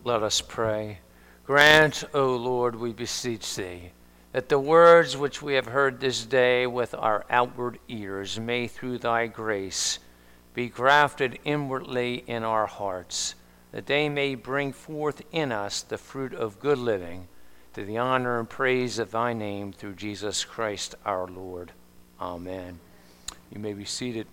Let us pray. Grant, O Lord, we beseech thee, that the words which we have heard this day with our outward ears may through thy grace be grafted inwardly in our hearts, that they may bring forth in us the fruit of good living, to the honor and praise of thy name through Jesus Christ our Lord. Amen. You may be seated.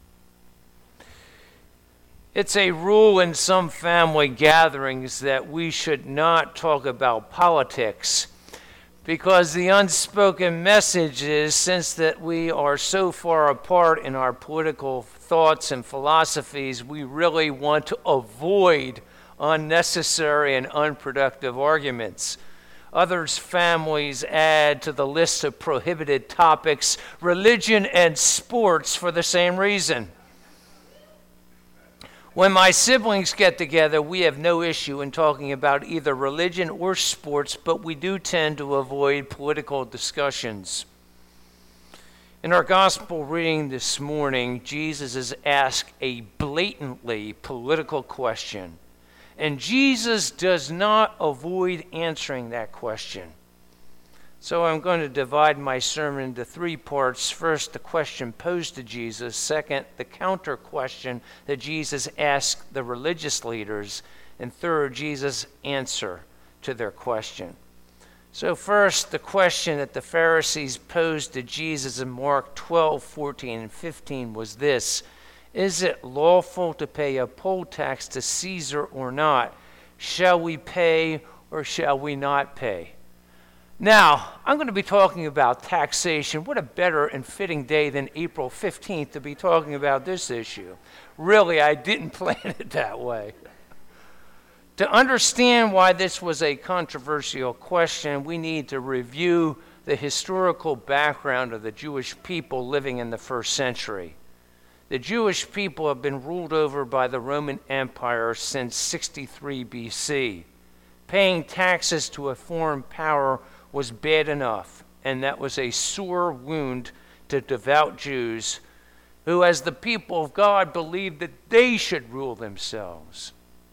It's a rule in some family gatherings that we should not talk about politics, because the unspoken message is, since that we are so far apart in our political thoughts and philosophies, we really want to avoid unnecessary and unproductive arguments. Others' families add to the list of prohibited topics religion and sports for the same reason. When my siblings get together, we have no issue in talking about either religion or sports, but we do tend to avoid political discussions. In our gospel reading this morning, Jesus is asked a blatantly political question, and Jesus does not avoid answering that question. So I'm going to divide my sermon into three parts. First, the question posed to Jesus. Second, the counter question that Jesus asked the religious leaders. And third, Jesus' answer to their question. So first, the question that the Pharisees posed to Jesus in Mark 12, 14, and 15 was this: is it lawful to pay a poll tax to Caesar or not? Shall we pay or shall we not pay? Now, I'm going to be talking about taxation. What a better and fitting day than April 15th to be talking about this issue. Really, I didn't plan it that way. To understand why this was a controversial question, we need to review the historical background of the Jewish people living in the first century. The Jewish people have been ruled over by the Roman Empire since 63 BC. Paying taxes to a foreign power was bad enough, and that was a sore wound to devout Jews who, as the people of God, believed that they should rule themselves.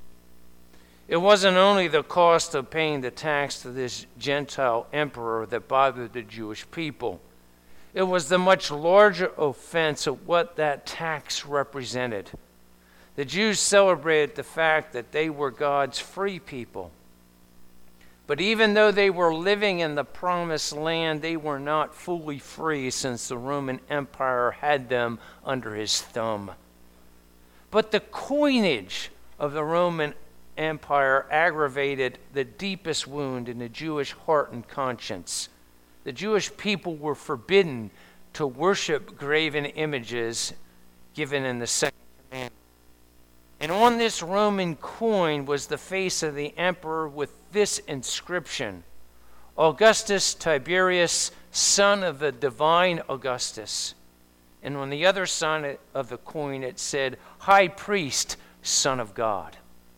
It wasn't only the cost of paying the tax to this Gentile emperor that bothered the Jewish people. It was the much larger offense of what that tax represented. The Jews celebrated the fact that they were God's free people. But even though they were living in the promised land, they were not fully free, since the Roman Empire had them under his thumb. But the coinage of the Roman Empire aggravated the deepest wound in the Jewish heart and conscience. The Jewish people were forbidden to worship graven images given in the second commandment. And on this Roman coin was the face of the emperor with this inscription: Augustus Tiberius, son of the divine Augustus. And on the other side of the coin it said, High Priest, Son of God.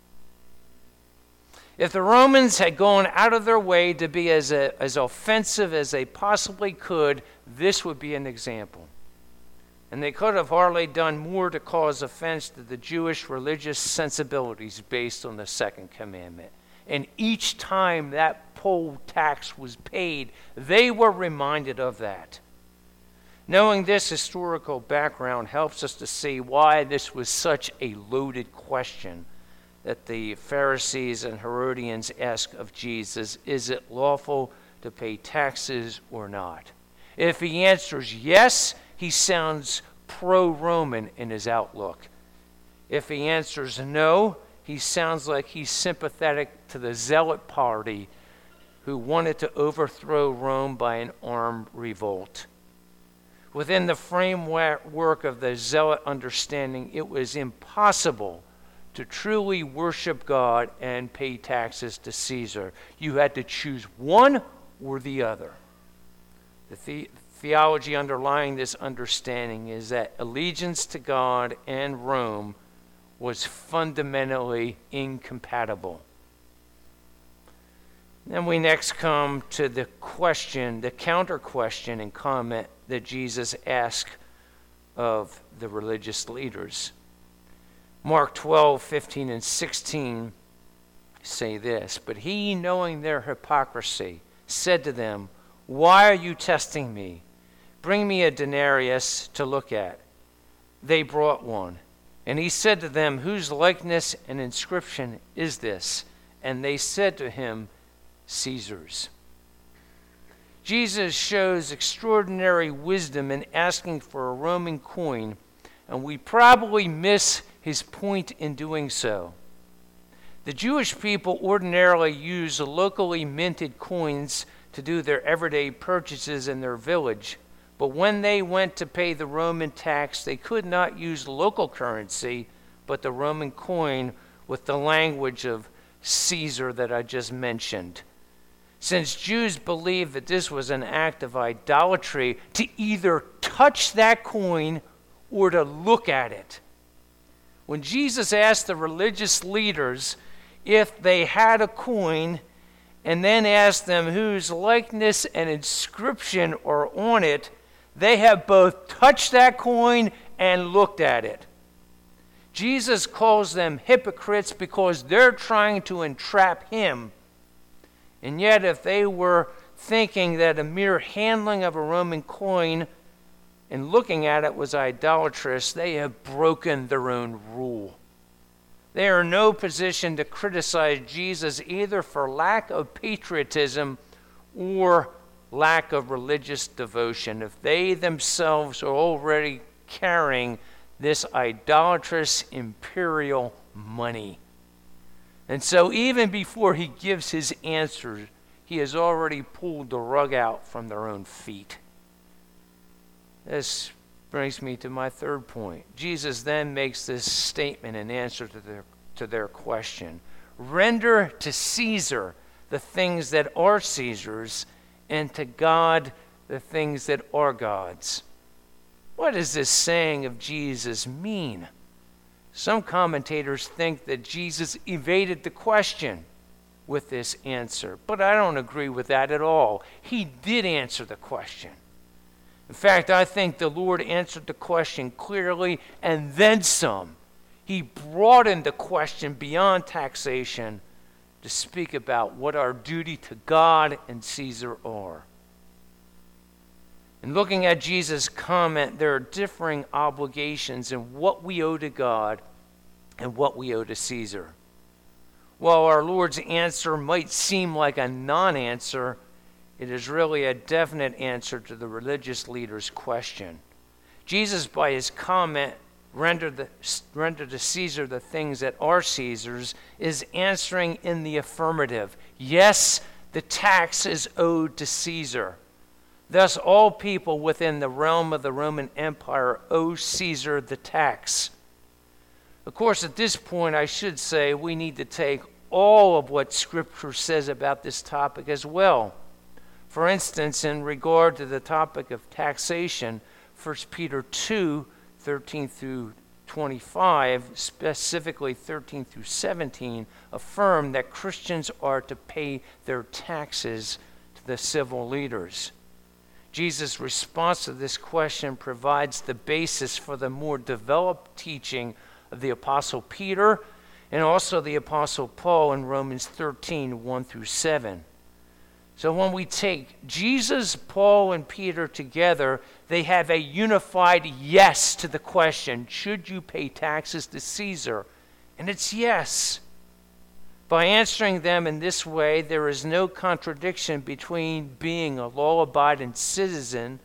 If the Romans had gone out of their way to be as offensive as they possibly could, this would be an example. And they could have hardly done more to cause offense to the Jewish religious sensibilities based on the second commandment. And each time that poll tax was paid, they were reminded of that. Knowing this historical background helps us to see why this was such a loaded question that the Pharisees and Herodians asked of Jesus: is it lawful to pay taxes or not? If he answers yes, he sounds pro-Roman in his outlook. If he answers no, he sounds like he's sympathetic to the Zealot party who wanted to overthrow Rome by an armed revolt. Within the framework of the Zealot understanding, it was impossible to truly worship God and pay taxes to Caesar. You had to choose one or the other. The theology underlying this understanding is that allegiance to God and Rome was fundamentally incompatible. Then we next come to the question, the counter question and comment that Jesus asked of the religious leaders. Mark 12, 15, and 16 say this, "But he, knowing their hypocrisy, said to them, 'Why are you testing me? Bring me a denarius to look at.' They brought one. And he said to them, 'Whose likeness and inscription is this?' And they said to him, 'Caesar's.'" Jesus shows extraordinary wisdom in asking for a Roman coin, and we probably miss his point in doing so. The Jewish people ordinarily use locally minted coins to do their everyday purchases in their village, but when they went to pay the Roman tax, they could not use local currency, but the Roman coin with the language of Caesar that I just mentioned. Since Jews believed that this was an act of idolatry to either touch that coin or to look at it. When Jesus asked the religious leaders if they had a coin, and then asked them whose likeness and inscription are on it, they have both touched that coin and looked at it. Jesus calls them hypocrites because they're trying to entrap him. And yet, if they were thinking that a mere handling of a Roman coin and looking at it was idolatrous, they have broken their own rule. They are in no position to criticize Jesus either for lack of patriotism or lack of religious devotion if they themselves are already carrying this idolatrous imperial money. And so even before he gives his answer, he has already pulled the rug out from their own feet. This brings me to my third point. Jesus then makes this statement in answer to their question. "Render to Caesar the things that are Caesar's, and to God the things that are God's." What does this saying of Jesus mean? Some commentators think that Jesus evaded the question with this answer, but I don't agree with that at all. He did answer the question. In fact, I think the Lord answered the question clearly and then some. He broadened the question beyond taxation to speak about what our duty to God and Caesar are. In looking at Jesus' comment, there are differing obligations in what we owe to God and what we owe to Caesar. While our Lord's answer might seem like a non-answer, it is really a definite answer to the religious leader's question. Jesus, by his comment, render to Caesar the things that are Caesar's, is answering in the affirmative. Yes, the tax is owed to Caesar. Thus, all people within the realm of the Roman Empire owe Caesar the tax. Of course, at this point, I should say we need to take all of what Scripture says about this topic as well. For instance, in regard to the topic of taxation, 1 Peter 2, 13 through 25, specifically 13 through 17, affirm that Christians are to pay their taxes to the civil leaders. Jesus' response to this question provides the basis for the more developed teaching of the Apostle Peter and also the Apostle Paul in Romans 13, 1 through 7. So when we take Jesus, Paul, and Peter together, they have a unified yes to the question, should you pay taxes to Caesar? And it's yes. By answering them in this way, there is no contradiction between being a law-abiding citizen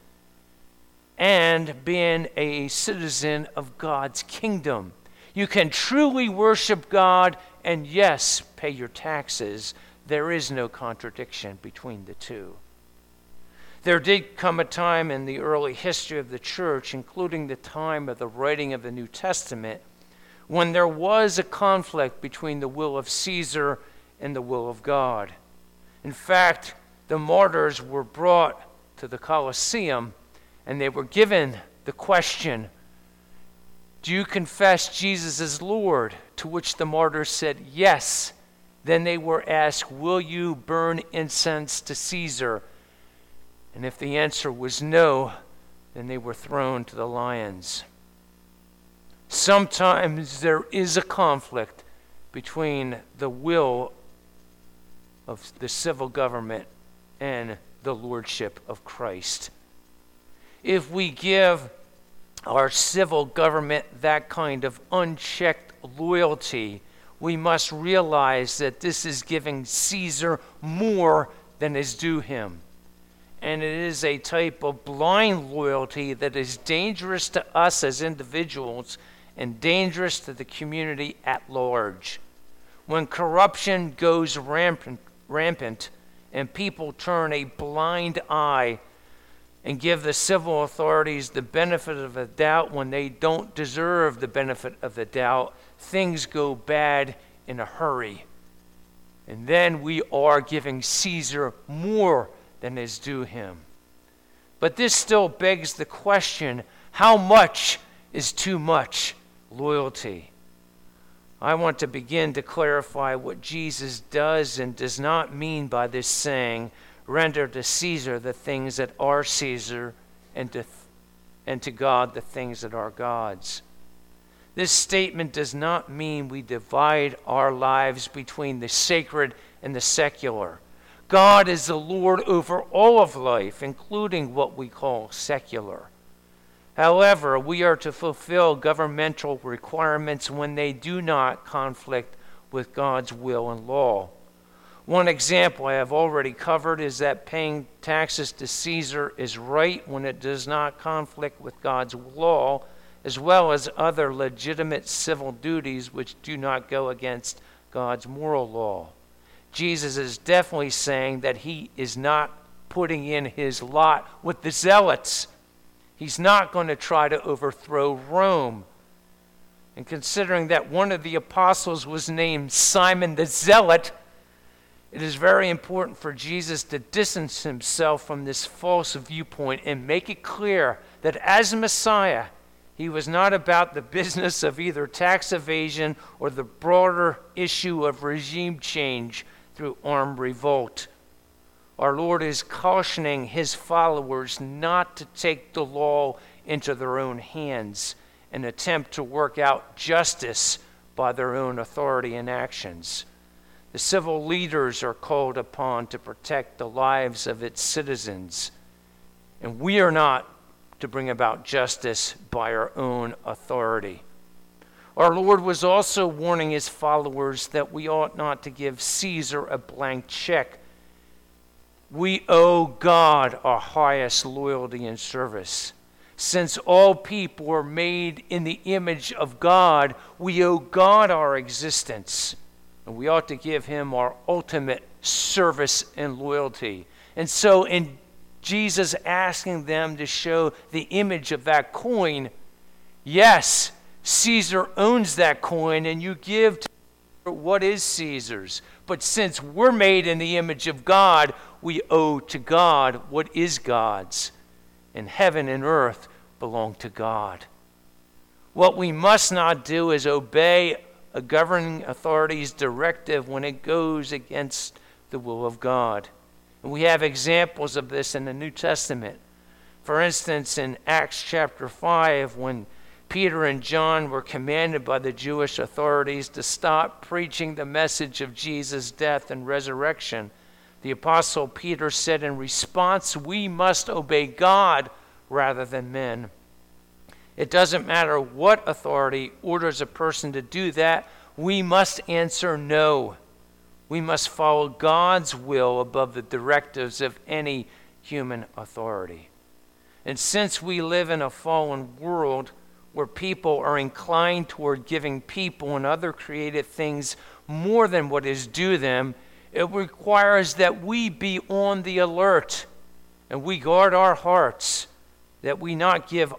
and being a citizen of God's kingdom. You can truly worship God and, yes, pay your taxes. There is no contradiction between the two. There did come a time in the early history of the church, including the time of the writing of the New Testament, when there was a conflict between the will of Caesar and the will of God. In fact, the martyrs were brought to the Colosseum and they were given the question, do you confess Jesus as Lord? To which the martyrs said, yes. Then they were asked, will you burn incense to Caesar? And if the answer was no, then they were thrown to the lions. Sometimes there is a conflict between the will of the civil government and the lordship of Christ. If we give our civil government that kind of unchecked loyalty, we must realize that this is giving Caesar more than is due him. And it is a type of blind loyalty that is dangerous to us as individuals and dangerous to the community at large. When corruption goes rampant and people turn a blind eye and give the civil authorities the benefit of the doubt when they don't deserve the benefit of the doubt, things go bad in a hurry. And then we are giving Caesar more than is due him. But this still begs the question, how much is too much loyalty? I want to begin to clarify what Jesus does and does not mean by this saying, render to Caesar the things that are Caesar, and to God the things that are God's. This statement does not mean we divide our lives between the sacred and the secular. God is the Lord over all of life, including what we call secular. However, we are to fulfill governmental requirements when they do not conflict with God's will and law. One example I have already covered is that paying taxes to Caesar is right when it does not conflict with God's law, as well as other legitimate civil duties which do not go against God's moral law. Jesus is definitely saying that he is not putting in his lot with the zealots. He's not going to try to overthrow Rome. And considering that one of the apostles was named Simon the Zealot, it is very important for Jesus to distance himself from this false viewpoint and make it clear that as Messiah, he was not about the business of either tax evasion or the broader issue of regime change through armed revolt. Our Lord is cautioning his followers not to take the law into their own hands and attempt to work out justice by their own authority and actions. The civil leaders are called upon to protect the lives of its citizens, and we are not to bring about justice by our own authority. Our Lord was also warning his followers that we ought not to give Caesar a blank check. We owe God our highest loyalty and service. Since all people are made in the image of God, we owe God our existence. And we ought to give him our ultimate service and loyalty. And so in Jesus asking them to show the image of that coin, yes, Caesar owns that coin, and you give to what is Caesar's. But since we're made in the image of God, we owe to God what is God's. And heaven and earth belong to God. What we must not do is obey a governing authority's directive when it goes against the will of God. And we have examples of this in the New Testament. For instance, in Acts chapter 5, when Peter and John were commanded by the Jewish authorities to stop preaching the message of Jesus' death and resurrection, the Apostle Peter said in response, we must obey God rather than men. It doesn't matter what authority orders a person to do that, we must answer no. We must follow God's will above the directives of any human authority. And since we live in a fallen world where people are inclined toward giving people and other created things more than what is due them, it requires that we be on the alert and we guard our hearts, that we not give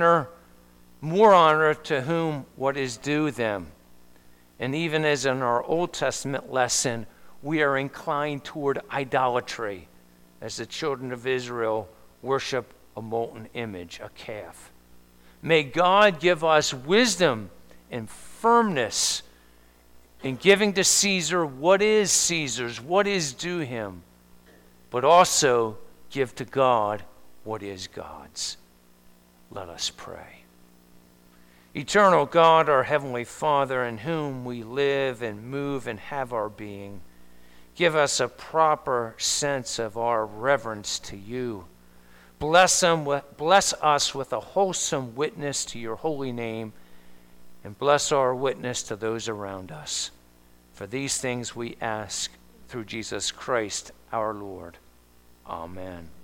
more honor to whom what is due them. And even as in our Old Testament lesson, we are inclined toward idolatry as the children of Israel worship a molten image, a calf. May God give us wisdom and firmness in giving to Caesar what is Caesar's, what is due him, but also give to God what is God's. Let us pray. Eternal God, our Heavenly Father, in whom we live and move and have our being, Give us a proper sense of our reverence to you. Bless us with a wholesome witness to your holy name, and bless our witness to those around us. For these things we ask through Jesus Christ our Lord. Amen.